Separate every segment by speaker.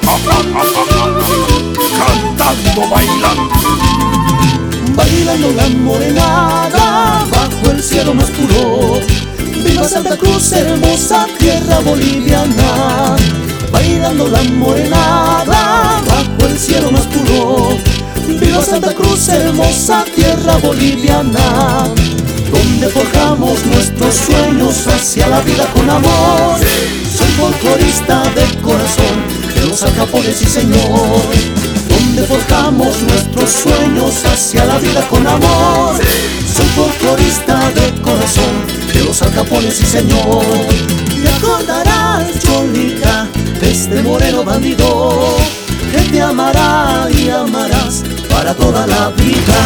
Speaker 1: Cantando, bailando.
Speaker 2: Bailando la morenada bajo el cielo más puro. Viva Santa Cruz, hermosa tierra boliviana. Bailando la morenada bajo el cielo más puro. Viva Santa Cruz, hermosa tierra boliviana, donde forjamos nuestros sueños hacia la vida con amor. Soy folclorista de corazón, de los alcapones, sí señor. Donde forjamos nuestros sueños hacia la vida con amor. Soy folclorista de corazón, de los alcapones, sí señor. Te acordarás, Cholita, de este moreno bandido, que te amará y amarás para toda la vida.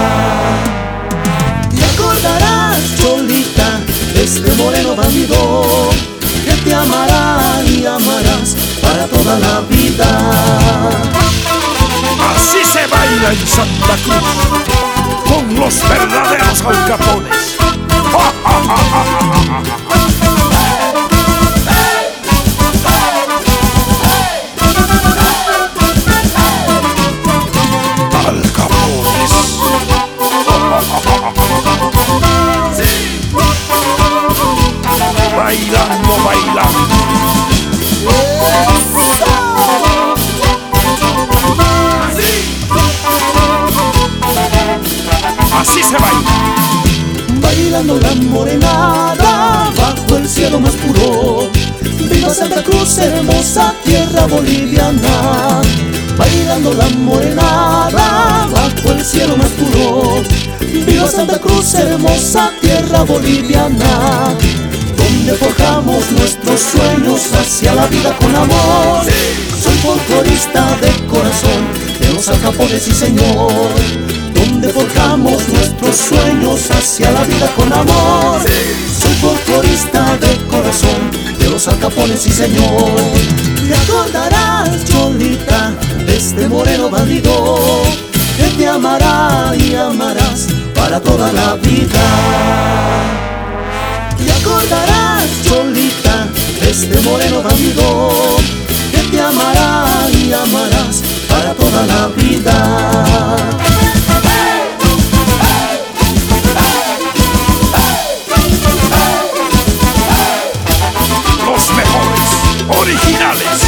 Speaker 2: Te acordarás, Cholita, de este moreno bandido, que te amará y amarás para toda la vida.
Speaker 1: Así se baila en Santa Cruz, con los verdaderos alcapones. Alcapones. Bailando, bailando. Así se baila.
Speaker 2: Bailando la morenada bajo el cielo más puro. Viva Santa Cruz, hermosa tierra boliviana. Bailando la morenada bajo el cielo más puro. Viva Santa Cruz, hermosa tierra boliviana, donde forjamos nuestros sueños hacia la vida con amor. Soy folclorista de corazón, de los alcapones, sí señor. Donde forjamos nuestros sueños hacia la vida con amor. Soy folclorista de corazón, de los alcapones, sí señor. Te acordarás, Cholita, de este moreno bandido, que te amará y amarás para toda la vida. Te acordarás, Cholita, de este moreno bandido, que te amará y amarás para toda la vida.
Speaker 1: Los mejores, originales.